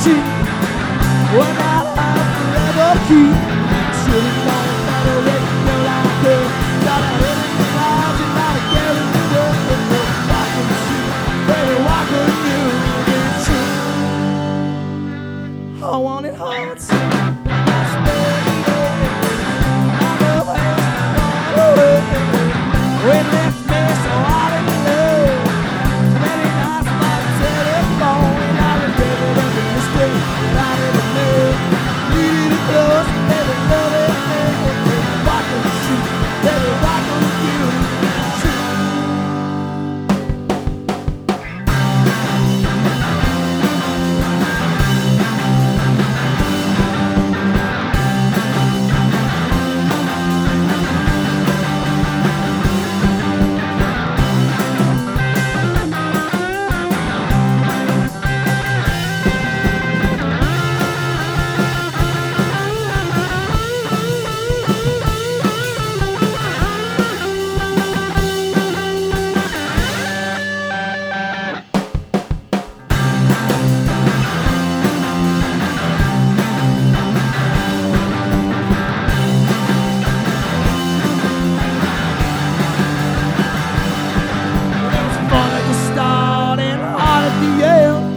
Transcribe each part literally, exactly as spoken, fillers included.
cheap. One night I'll forever keep. Should've known better when you like it. Got a head in the clouds and not a care in the world. Walking the street, baby, walking you. It's true. I want it hard. When that's me, so all in love. Many nights by the telephone, and I regret it every mistake that I never made. Needed it close, baby, love it, baby. Rock on the street, baby, rock on you.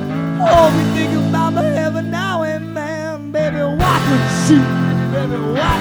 Shoot, baby, why?